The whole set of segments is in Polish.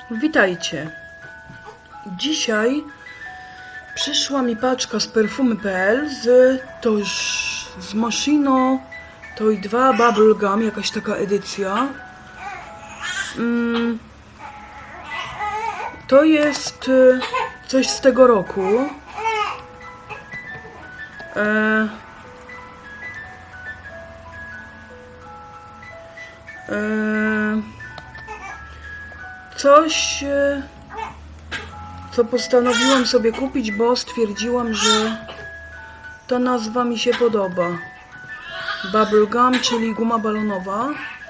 Witajcie. Dzisiaj przyszła mi paczka z Perfumy.pl z Moschino Toy 2 Bubblegum, jakaś taka edycja. To jest coś z tego roku. Coś, co postanowiłam sobie kupić, bo stwierdziłam, że ta nazwa mi się podoba. Bubblegum, czyli guma balonowa.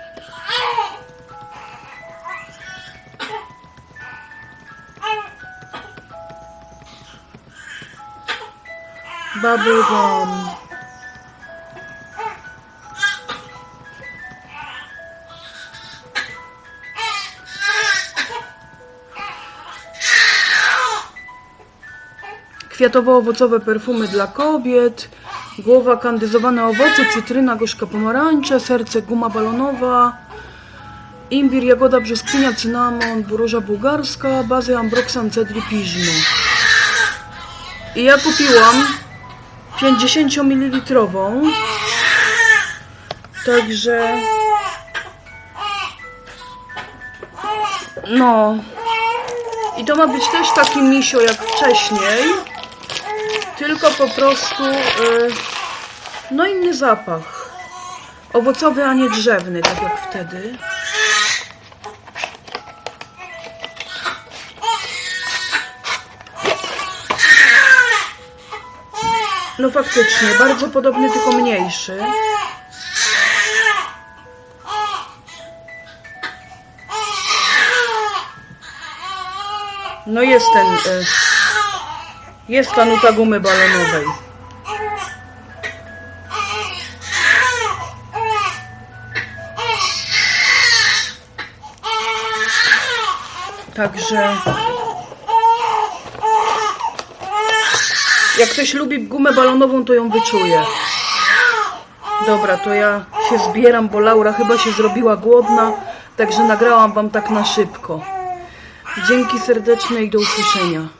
Bubblegum. Kwiatowo-owocowe perfumy dla kobiet, głowa, kandyzowane owoce, cytryna, gorzka pomarańcza, serce, guma balonowa, imbir, jagoda, brzoskwinia, cynamon, róża bułgarska, bazy ambroxan, cedry, piżmy. I ja kupiłam 50 ml, także no i to ma być też taki misio jak wcześniej, tylko po prostu no inny zapach, owocowy, a nie drzewny, tak jak wtedy. No faktycznie, bardzo podobny, tylko mniejszy. No jest ta nuta gumy balonowej. Także jak ktoś lubi gumę balonową, to ją wyczuje. Dobra, to ja się zbieram, bo Laura chyba się zrobiła głodna, także nagrałam wam tak na szybko. Dzięki serdeczne i do usłyszenia.